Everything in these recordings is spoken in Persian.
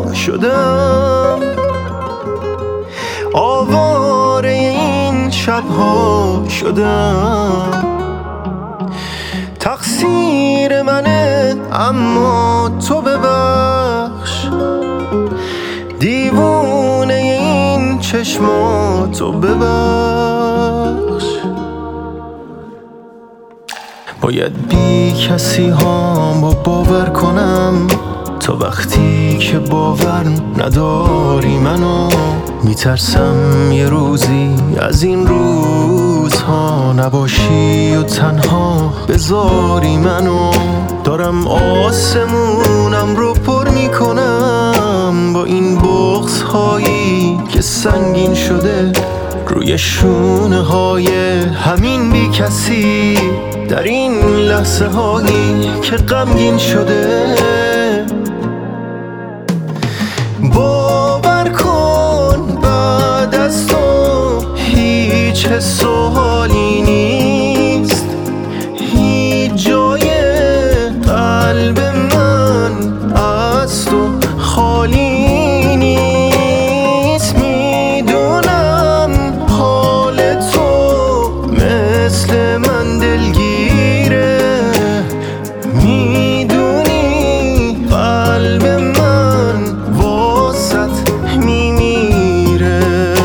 شدم، آواره این شبها شدم. تقصیر منه اما تو ببخش، دیوونه این چشماتو ببخش. باید بی کسی هامو باور کنم، تا وقتی که باور نداری منو میترسم یه روزی از این روزها نباشی و تنها بذاری منو. دارم آسمونم رو پر میکنم با این بغض هایی که سنگین شده روی شونه های همین بی کسی، در این لحظه هایی که غمگین شده. باور کن بعد از تو هیچ حس و حالی نیست، هیچ جای قلب من از تو خالی نیست. میدونم حال تو مثل من دلگیره، میدونی قلب من واسط میمیره.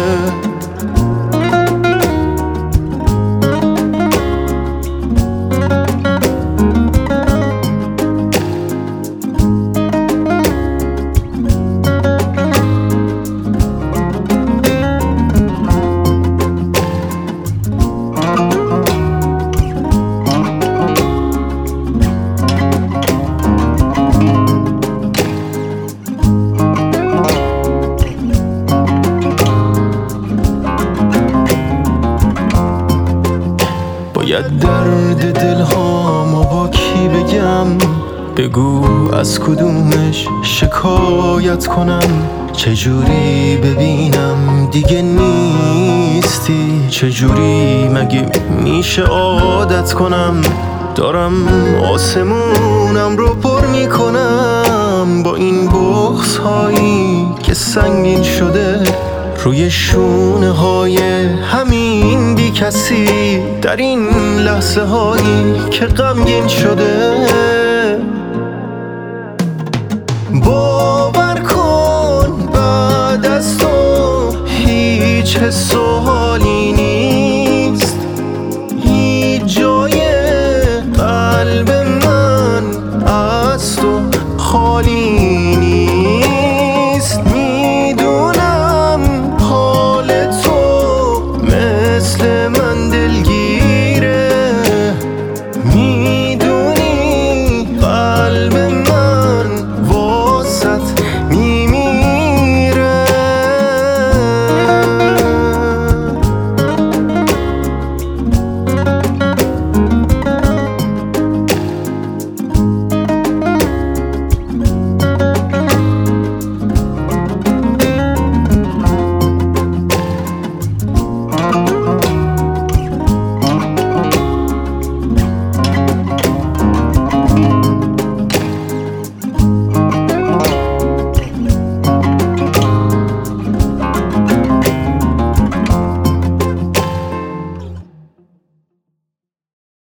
باید درد دلهامو با کی بگم، بگو از کدومش شکایت کنم. چجوری ببینم دیگه نیستی، چجوری مگه میشه عادت کنم. دارم آسمونم رو پر میکنم با این بغض هایی که سنگین شده روی شونه های همین بی کسی، در این لحظه هایی که غمگین شده. باور کن بعد از تو هیچ حس و حالی نیست،